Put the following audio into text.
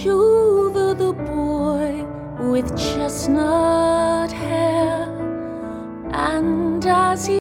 over the boy with chestnut hair, and as he